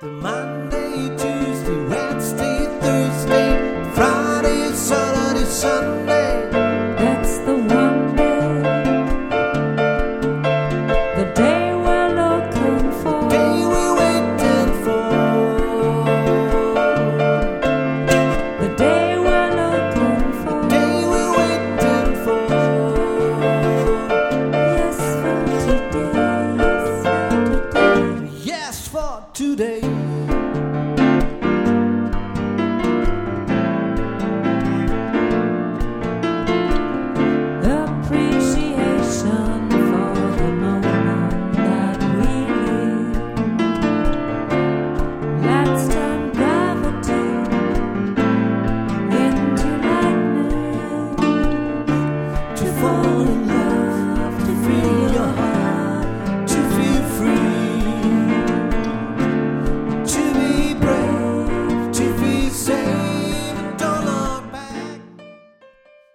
The Monday, Tuesday, Wednesday, Thursday, Friday, Saturday, Sunday. That's the one day, the day we're looking for, The day we're waiting for. the day we're looking for. The day we're waiting for. Yes, for today, yes, for today. Yes, for today.